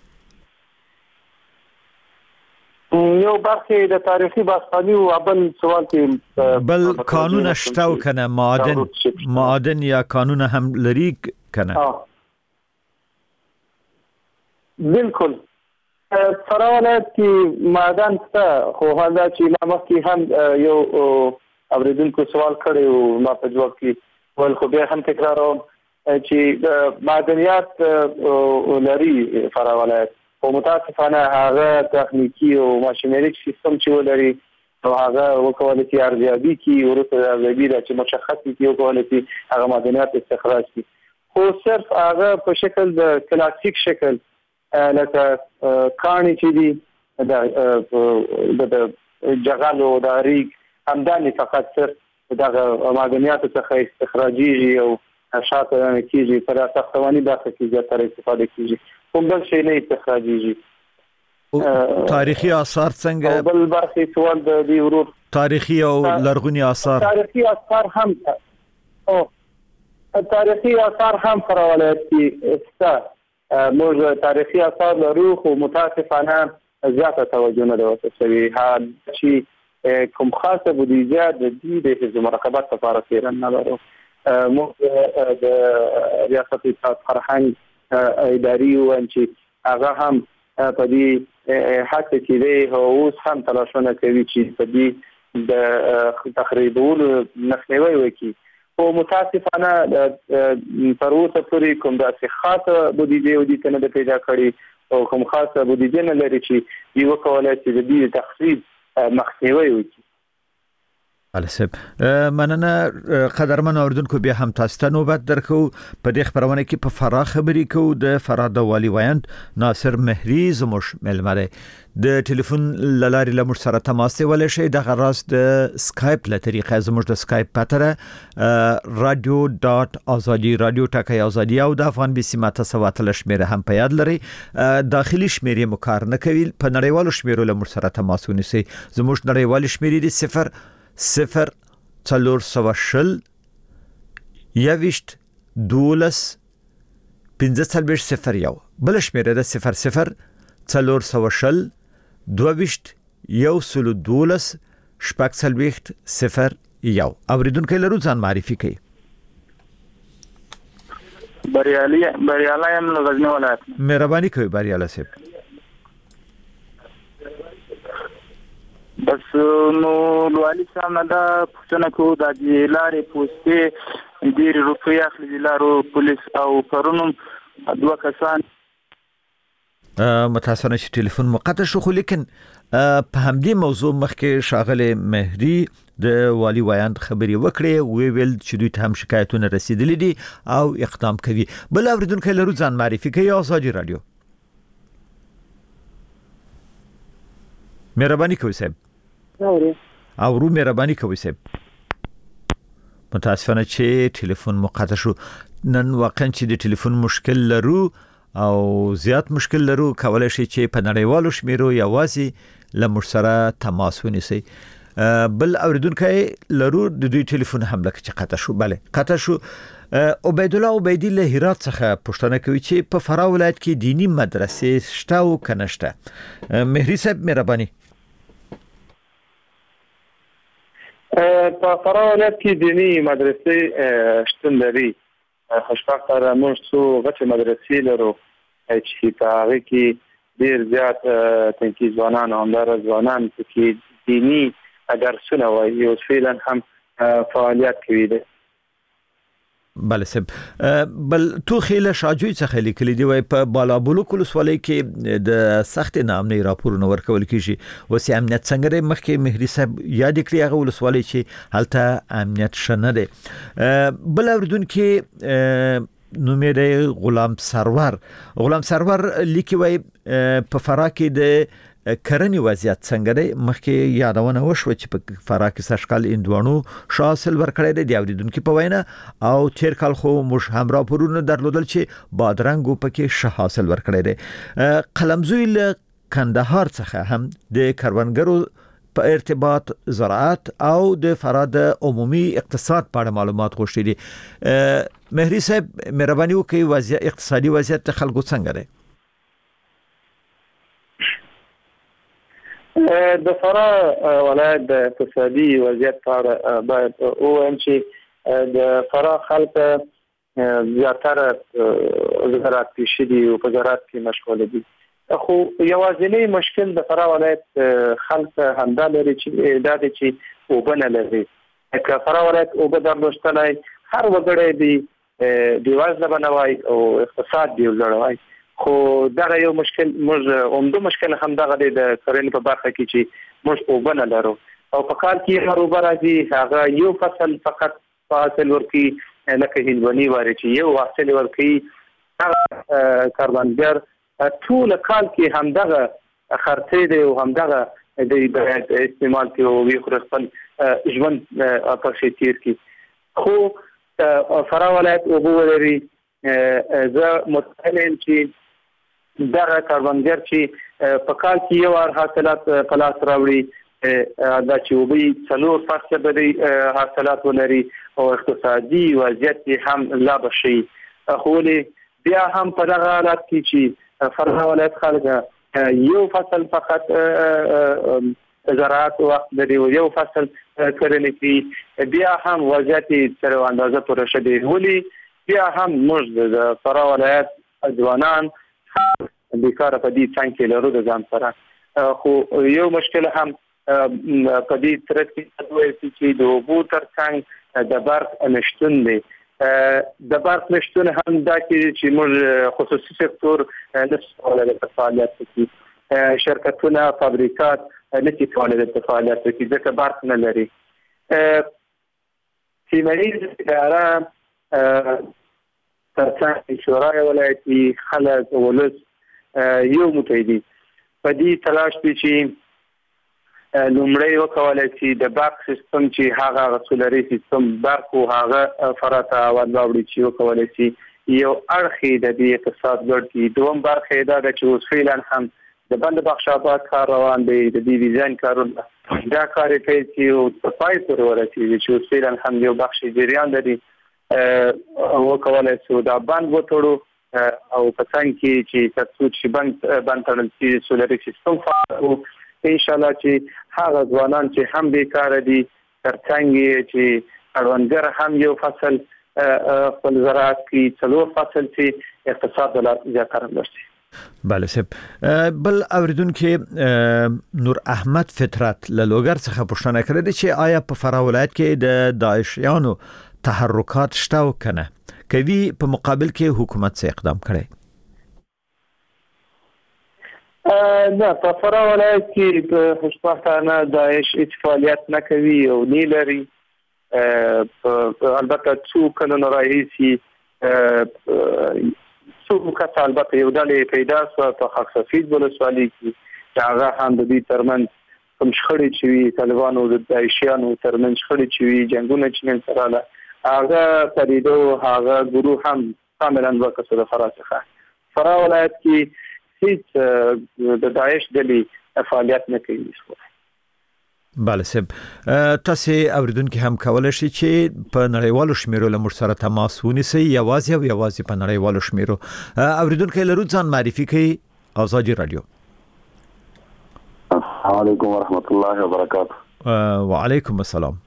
یو برخه د تاریخي باستاني او بل سوال کې بل قانون شته او کنه معادن معادن یا قانون هم لري کنه. بالکل فراه ولایت کې معدن شته، خو حالا چې لامه کې هم یو اوریدونکو سوال کړی او ما په جواب کې ول خو بیا هم تکراروم چې معدنیات لري فراه ولایت، او متاسفانه هغه تخنیکی او ماشینری سیستم چې ولري او هغه وکولای شي ارزیابي کی ورته ارزیابي چې مشخص کی وکولای شي هغه معدنیات استخراج کی، خو صرف هغه په شکل د کلاسیک شکل لکه کانی چې دي د د جغل او د ریګ همداني فقط صرف دغه معدنیات څخه استخراجي او شاته کیږي پر ساختماني برخه کې زیاتره استفاده کیږي، کوم بل شي نه استخراجي. تاریخي آثار څنګه بل برخه سوال د دې ورور تاریخي او لرغونی آثار تاریخي آثار هم او تاریخي آثار هم فرا ولایت کې شته. موږ تاریخي آثار لرو خو متاسفانه زیاته توجه نه ده ورته شوې. حال چې کوم خاصه بودیجه د دې د حفظ مراقبت لپاره فعلا نه لرو. موږ د ریاست اتحاد فرهنګ اداري وو چې هغه هم په دې هڅه کې دی او اوس هم تلاشونه کوي چې په دې د تخریبولو مخنیوی وکړي. خو متاسفانه تر اوسه پورې کوم داسې خاصه بودیجه ودې ته نه ده پیدا کړې او کوم خاصه بودیجه نه لري چې دوی وکولای چې د دې تخریب مخنیوی وکړي. السب مننه قدرمن اوردونکو بیا هم تاسو ته نوبت درکو. په دې خبرونه کې په فراه خبرې کوو د فراه د والی وایند ناصر مهری زموږ ملمره د ټلیفون لارې له موږ سره تماس نیولی شئ. دغه راز د سکایپ له طریقې زموږ د سکایپ پته رادیو ډاټ ازادي رادیو ټاکي ازادي او د افغان بي سي ماته سواتل شمیره هم په یاد لري. داخلي شمیرې مو کار نه کوي. په نړیوالو شمیرو له موږ سره تماس ونیسئ. زموږ نړیوالې شمیرې دي صفر صفر څلور سوه شل یویشت دولس پنځه څلوېښت صفر یو. بل شمیره ده صفر صفر څلور سوه شل دویشت یو سلو دولس شپږ څلوېښت صفر یو. اوریدونکي لرو ځان معرفي کوي. بریالي بریالي هم له غزني ولایت. مهرباني کوي بریالي صاحب. بس نو والي صاحب نه دا پوښتنه کوو د دې لارې پوسټې ډېرې روپۍ اخلي د لارو پولیس او پرونم دوه کسان متاسفانه چې ټلیفون مقطع شو. خو لیکن په همدې موضوع مخکې شاغله مهری د والی وایند خبري وکړي وی ویل چې دوی ته هم شکایتونه رسیدلي دي او اقدام کوي. بل اوریدونکو لرو ځان معرفي کوي. ازادي رادیو. مهرباني کوي صاحب. او رو مهرباني کوي صاحب. متاسفانه چې ټلیفون مقطع شو. نن واقعا چې د ټلیفون مشکل لرو او زیات مشکل لرو. کولای شي چې په نړیوالو شمیرو یوازې له موږ سره تماس ونیسئ. بل اوریدونکو لرو د دوی ټلیفون هم لکه چې قطع شو. bale قطع شو. عبید الله عبیدی له هرات څخه پوښتنه کوي چې په فراه ولایت کې دینی مدرسې شته او کنه شته. مهری صاحب مهرباني. په فراه ولایت کې دینی مدرسې شتون لري. خوشبختانه موږ څو غټې مدرسې لرو چې په هغه کې ډېر زیات تنکي ځوانان او همدارس ځوانان چې دینی درسونه وایي او فعلا هم فعالیت کوي. بله صاحب. بل تو خیله شاجوی څخه لیکلي دی وای په بالابلوک ولسوالۍ کې د سخت نامنۍ راپورونه ورکول کیږي. وسی امنیت څنګه مخکې مهری صاحب یاد کړی هغه ولسوالۍ چې هلته امنیت شنه دی. بل اوردونکو نومې دی غلام سرور. غلام سرور لیکي وای په فراه کې د کرنی وضعیت څنګه دی. مخکې یادونه وشو چې په فراه کې سشکال اندوانو شاسل ورکړی دی د اوریدونکو په وینا او تیر کال خو موږ هم راپورونه درلودل چې بادرنګ پکې شه حاصل ورکړی دی. قلمزوی له کندهار څخه هم د کروندګرو په ارتباط زراعت او د فراه د عمومي اقتصاد په اړه معلومات غوښتي دي. مهری صاحب مهرباني وکړئ وضعیت اقتصادي وضعیت د خلکو څنګه دی؟ د فراه ولایت د اقتصادي وضعیت په اړه باید ووایم چې د فراه خلک زیاتره زراعت پیشه دي او په زراعت کې مشغول دي. خو یوازینی مشکل د فراه ولایت خلک همدا لري چې دا دی چې اوبه نه لري. که فراه ولایت اوبه درلودلای هر وګړی دی دیوازه بنوي او اقتصاد دی لړوي. خو دا یو مشکل موږ عمده مشکل هم دغه د کرنې په برخه کې چې موږ اوبه نه لرو او په کال کې هر اوبه راځي هغه یو فصل فقط حاصل ورکي لکه هندونی واره چې یو حاصل ورکي. هغه کاروانګر ټول کال کې هم دغه خرڅې دی او هم دغه د استعمال کې او وی خپل ژوند په شي تیر کی. خو فراه ولایت اوبه ولري. زه متأکد چې دغه کاروانګر چې په کال کې یو حاصلات په لاس راوړي دا چې وبي څلور فصل به حاصلات ولري او اقتصادي وضعیت هم لا بشي خو بیا هم په دغه حالت کې چې فراه ولایت خلک یو فصل فقط زراعت وخت لري او یو فصل کرنې کې بیا هم وضعیت تر اندازه پوره شدي ولي بیا هم موږ د فراه ولایت ځوانان بیکاره په دې څنګه لرو د ځان سره خو یو مشکل هم په دې ترڅ کې دوی چې د اوبو ترڅنګ د برق نشټون دی د برق نشټون هم دا چې موږ خصوصي سکتور د فعالیت کوي شرکتونه فابریکات نشي کولای د فعالیت کوي ځکه برق نه لري سیمه‌ایز اداره ترڅنګ شورای ولایتي خلک ولس یو متحدي په دې تلاش دي چې لومړی وکولای شي د برق سیستم چې هغه سولري سیستم برق او هغه فراته ورغوړي چې وکولای شي یو اړخي د دې اقتصاد ګډ کی دوم برخه دا چې اوس فعلا هم د بند بخش آباد کار روان دی د دې ډیزاین کارونه دا کار کوي چې او په پای پورې ورسیږي چې اوس فعلا هم یو بخش جریان لري او وکولای شي دا بند وټړو او په څنګه کې چې تاسو چې بند بند تړل شي سولري سیستم فعال ان شاء الله چې هغه ځوانان چې هم بیکار دي ترڅنګ چې اړوندګر هم یو فصل خپل زراعت کې څلور فصل چې اقتصاد ولایت زیاتره لري. بله سب بل اوریدونکو نور احمد فطرت له لوګر څخه پوښتنه کړې چې آیا په فراه ولایت کې د داعشیانو تحرکات شته او کنه کوي په مقابل کې حکومت څه اقدام کړي؟ نه په فراه ولایت کې په خوشبختانه داعش هیڅ فعالیت نه کوي او نه لري البته څو کلونه راهیسي څو کسان البته یو ډلې پیدا شو په خاک سفید ولسوالۍ کې چې هغه هم د دې ترمنځ کوم شخړې چې وي طالبانو د داعشیانو ترمنځ شخړې چې وي جنګونه چې نن سره له هغه پدیدو هغه ګروه هم کاملا وکړه د فراه څخه فراه ولایت کې هیڅ د داعش ډلې فعالیت نه کوي. بله سب تاسو اوریدونکو هم کولای شئ چې په نړیوالو شمیرو له موږ سره تماس ونیسئ یوازې او یوازې په نړیوالو شمیرو. اوریدونکو لرو ځان معرفي کړئ آزادي رادیو. السلام علیکم ورحمت الله وبرکاته. وعلیکم السلام.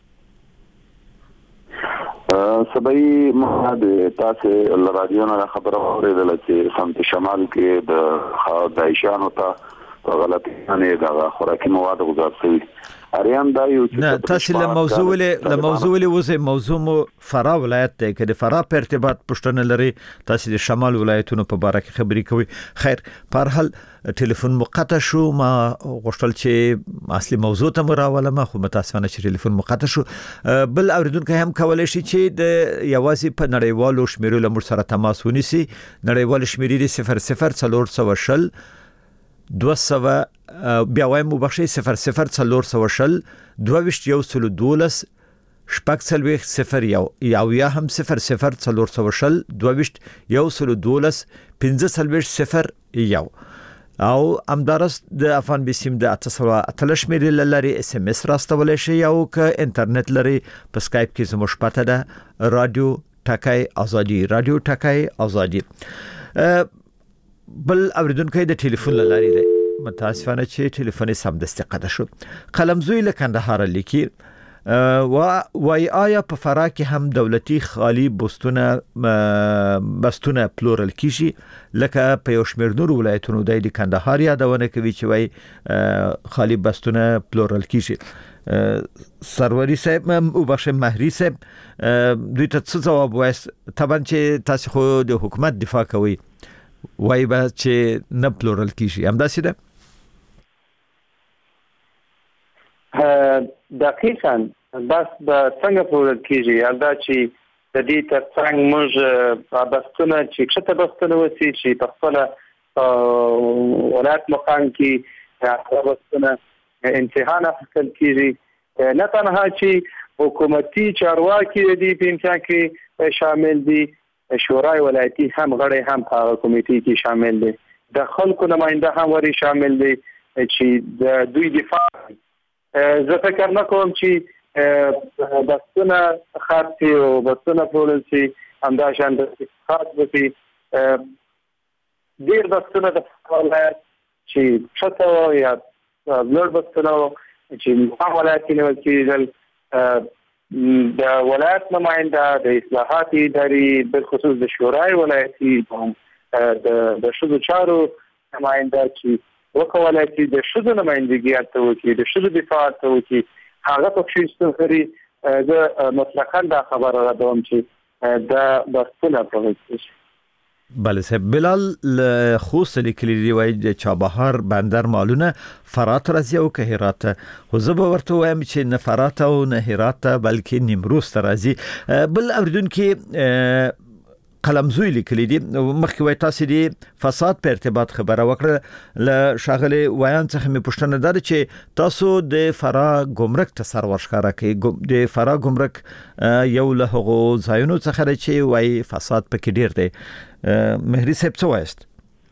سبای ما د تاسو ل رادیو نه خبره اوریدل چې سمت شمال کې د داعشانو ته په غلطی باندې د خوراکي مواد غذا شوی اریان دا یو نه تاسو له موضوع له موضوع له وزه موضوع مو فراه ولایت ته کې د فراه په ارتباط پښتنه لري تاسو د شمال ولایتونو په اړه کې خبرې کوي. خیر په هر حال ټلیفون مقطع شو ما غوښتل چې اصلي موضوع ته مراوله ما خو متاسفانه چې ټلیفون مقطع شو. بل اوریدونکو هم کولای شي چې د یوازې په نړیوالو شمیرو له موږ سره تماس ونیسي. نړیوال شمیرې صفر صفر څلور سوه شل دو سوه بیا وایم مبخشي صفر صفر څلور سوه شل دوه ویشت یو سلو دولس شپږ څلوېښت صفر یو یا یا هم صفر صفر څلور سوه شل دوه ویشت یو سلو دولس پنځه څلوېښت صفر یو او امدارس د افغان بسیم د اته سوه اتلس شمیرې لري اس ام اس راستولای شي او که انټرنیټ لري په سکایپ کې زموږ پته ده رادیو ټاکای ازادي رادیو ټاکای ازادي. بل اوریدونکو د ټلیفون لاري دی متاسفانه چې ټلیفون یې سمدستي قطع شو. قلمزوی له کندهار لیکي و وای آیا په فراه کې هم دولتي خالي بستونه بستونه پلورل کیږي لکه په یو شمېر نور ولایتونو د کندهار یادونه کوي چې وای خالي بستونه پلورل کیږي. سروری صاحب او بخش مهری صاحب دوی ته څه جواب وایست؟ طبعا چې تاسو خو د حکومت دفاع کوي وای با چې نه پلورل کیږي همداسې ده؟ دقیقاً بس به څنګه پلورل کیږي دا چې د دې ترڅنګ موږ بستونه چې کښته بستونه وسی چې په خپل ولایت مقام کې هغه بستونه امتحان اخیستل کیږي نه تنها چې حکومتي چارواکي دې په امتحان کې شامل دي شورای ولایتي هم غړي هم په کمیټې کې شامل دي د خلکو نماینده هم وري شامل دي چې د دوی دفاع زه فکر نه کوم چې بسونه خاص او بسونه پلورل شي همدا شان د خاص وي ډیر بسونه د ولایت چې شته یا لوړ بسونه چې په ولایت کې نو کېدل د ولایت نماینده د اصلاحات اداري بالخصوص د شورای ولایتي د د شذو چارو نماینده چې وکولای شي د شذو نمائندګي ته وکړي د شذو دفاع ته وکړي هغه په شېستو لري د مطلقاً دا خبره را دوم چې دا بسونه پروسس بله صاحب بلال خوست لیکلی دی وای د چابهار بندر مالونه فرات راځي او که هرات خو زه به ورته وایم چې نه فرات او نه هرات بلکې نیمروز ته راځي بل اوریدونکو قلمزوی لیکلی دی مخکې وای تاسو دی فساد په ارتباط خبره وکړه ل شاغله وایان څخه می پښتنه در چې تاسو د فرا ګمرک ته سر ورشکاره کوي د فرا ګمرک یو له هغو ځایونو څخه چې وای فساد پکې ډیر دی مهری صاحب څه وایست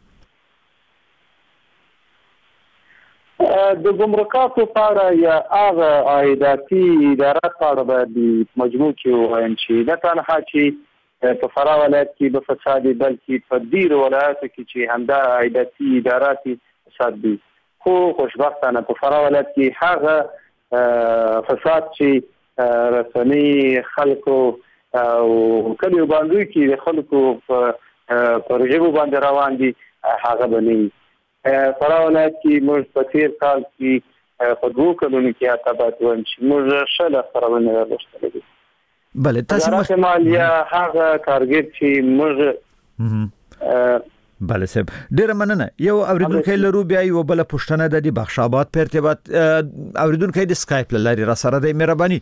د ګمرکاتو لپاره یا هغه عایداتي ادارات لپاره باندې مجموع کې وایم چې نه تنها چې په فرا ولایت کې به فساد بلکې په ډیر ولایت کې چې همدا عایداتي ادارات فساد دي خو خوشبختانه په فرا ولایت کې هغه فساد چې رسنۍ خلکو او کلیو باندې کې د خلکو په پروژو باندې روان دي هغه باندې فرا ولایت کې موږ په تیر کال کې په دوه کلونو کې اتابات ون چې موږ شله خبرونه راوستل بله تاسو مخ مالیا هغه تارګت چې موږ بله صاحب ډیر مننه یو اوریدونکو لرو بیا یو بل پښتنه د دې بخشابات په ارتباط اوریدونکو د سکایپ لاري را سره د مهرباني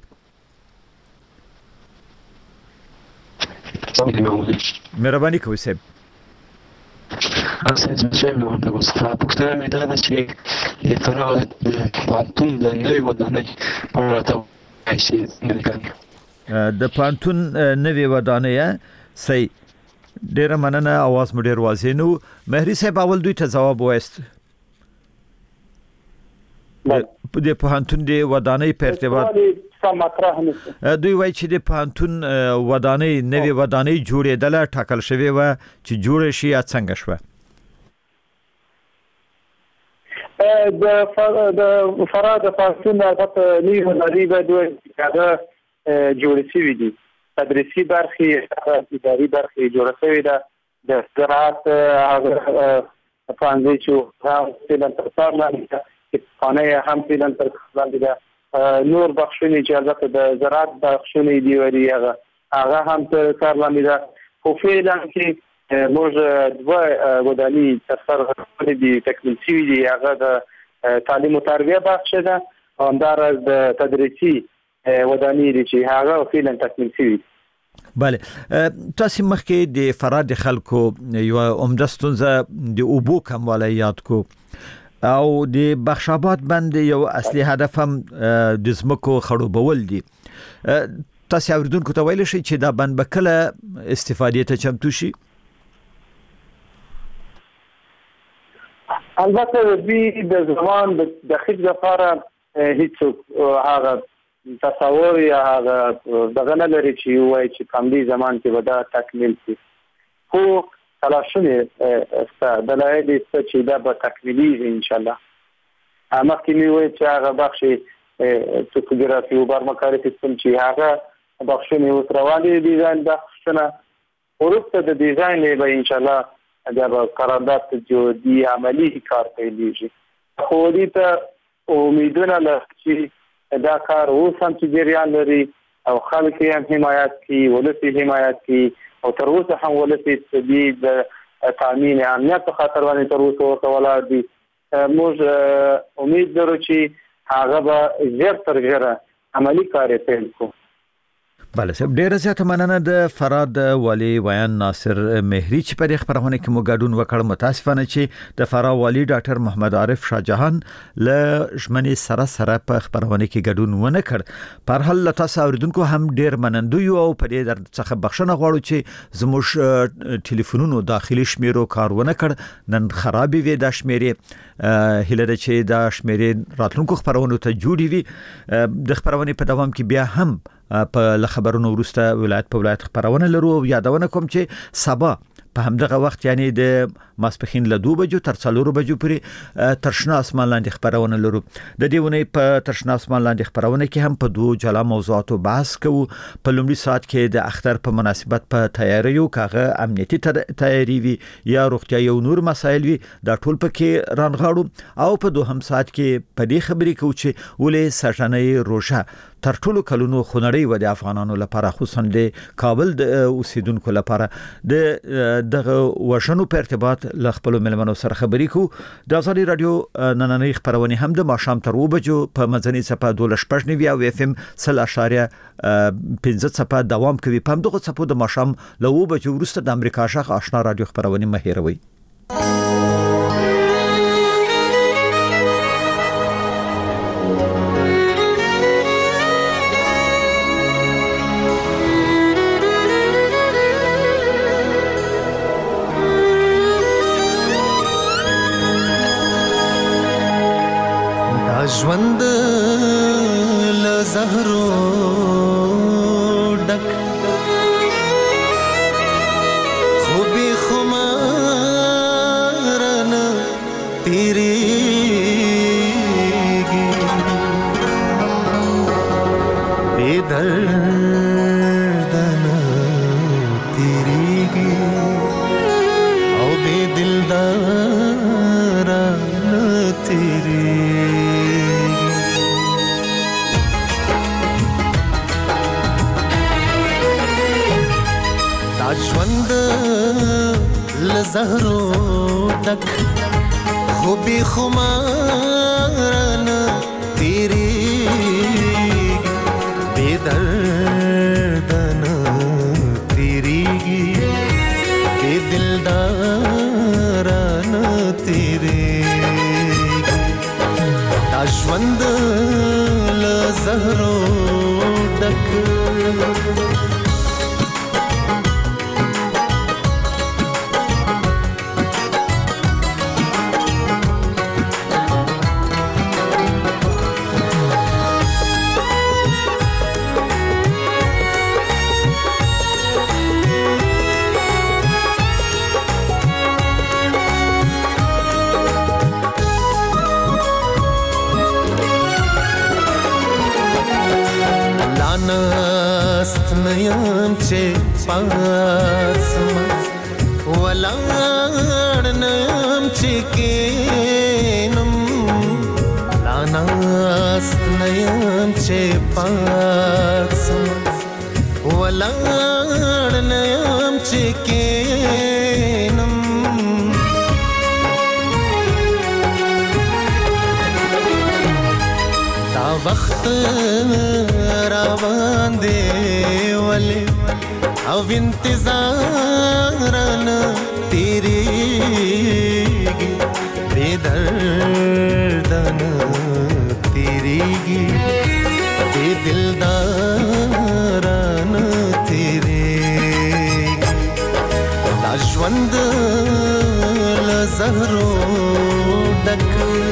مهرباني کوي صاحب اساس چې موږ د وسخه پښتنه مې دا چې د فرا پانتون د نوې ودانۍ په اړه شي نه د پانتون نوې ودانۍ سي ډیر مننه اواز مو ډیر واضح نو مهری صاحب اول دوی ته جواب وایست د پانتون د ودانۍ په ارتباط دوی وایي چې د پانتون ودانۍ نوې ودانۍ جوړېدله ټاکل شوې و چې جوړ شي یا څنګه شوه د د فرا د پانتون د نوې ودانۍ به دوی هغه جوړ شوی دي تدریسي برخه اداري برخه جوړ شوی ده د زراعت هغه فاندې چې هم تر څار لاندې چې خانه هم فعلا تر لاندې ده نور بخښنې چې البته د زراعت بخښنې دی وری هغه هغه هم تر څار لاندې ده خو فعلا کې موږ دوه ودانۍ تر سر غوښتل دي تکمیل شوی دي هغه د تعلیم او تربیه بخښ ده همدارس د تدریسي ودانی دي چې هغه فعلا تکمیل شوی بله تاسو مخکې د فراد خلکو یو عمده ستونزه د اوبو کموالی یاد کو او د بخشابات باندې یو اصلي هدف هم د زمکو خړوبول دي تاسو اوریدونکو ته ویل شي چې دا بند بکله استفادې ته چمتو شي البته د زمان د دقیق لپاره هیڅ هغه تصور یا هغه دغه نه لري چې وایي چې کمدي زمان کې ودا تکمیل شي خو تلاشونه دلایل چې دا به تکمیلي ان شاء الله اما کې مې وایي چې هغه بخش توپوګرافي او بارمکاري سیستم چې هغه بخشونه وتروالي ډیزاین بخشونه ورته د ډیزاین به ان شاء الله دا قرارداد چې دی عملی کار پیلېږي خو دې ته امیدونه لرم چې دا کار اوس هم چې جریان لري او خلک یې هم حمایت کوي ولسی حمایت کوي او تر اوسه هم ولسی د تامین امنیت په خاطر باندې تر اوسه وکولا دي موږ امید لرو چې هغه به زیات تر ژره عملی کار پیل کو بله صاحب ډیره زیاته مننه د فراد والی ویان ناصر مهری چې په خبرونه کې مو ګډون وکړ. متاسفانه چې د فرا والی ډاکټر محمد عارف شاه جهان له ژمنې سره سره په خبرونه کې ګډون ونه کړ. په هر حال تاسو اوریدونکو هم ډیر منندوی او په دې در څخه بخښنه غواړو چې زموږ ټلیفونونو داخلي شمیرو کارونه کړ. نن خرابې وې د شمیرې هله د چې د شمیرې راتلونکو خبرونو ته جوړې وي. د خبرونه په دوام کې بیا هم په خبرونو ورسته ولایت په ولایت خبرونه لرو. یادونه کوم چې سبا په همدغه وخت یعنی د ماسپخین له دوه بجو تر څلور بجو پورې ترشنا اسمان لاندې خبرونه لرو. د دیونه په ترشنا اسمان لاندې خبرونه کې هم په دوه جلا موضوعاتو بحث کوو. په لومړي ساعت کې د اختر په مناسبت په تیاریو کاغه امنیتي تیاری وي یا روغتیا یو نور مسایل وي دا ټول پکې رانغاړو. او په دوهم ساعت کې په دې خبرې کوو چې ولې سټنۍ روزه تر ټولو کلونو خنړی و د افغانانو لپاره خصوصا د کابل د اوسیدونکو لپاره د دغه وشنو په ارتباط ل خپل ملمنو سره خبرې کو. د ازادي رادیو نننۍ خبرونه هم د ماښام تر و بجو په مزنی صفه دوه شپږ نیو او اف ام صفر اشاریه پنځه صفه دوام کوي. په دغه صفه د ماښام له و بجو وروسته د امریکا شاخ آشنا رادیو خبرونه مهیروي. ژوند له زهرو ډک خو به خمارن تیریږي بے دردن تیریږي او بے دلدارن تیریږي. ژوند لزهرو ډک خو به خمارن تیریږي بے دردن تیریږي بے دلدارن تیریږي. دا ژوند لزهرو ډک نست نیم چه پاسم ولار نیم چه کینم لانست نیم چه پاسم ولار نیم چه کینم دا وقت روان دی ولی او انتظارن تیریږي بے دردن تیریږي بے دلدارن تیریږي. دا ژوند له زهرو ډک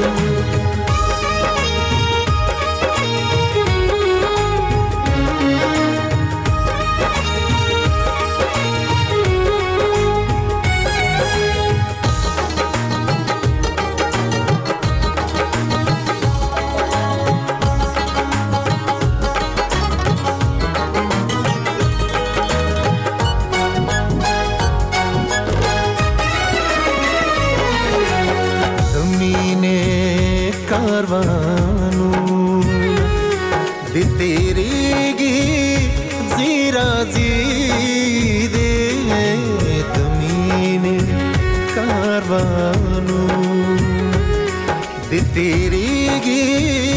کاروانو د تیریږي زیرا زیدې د مینې کاروانو د تیریږي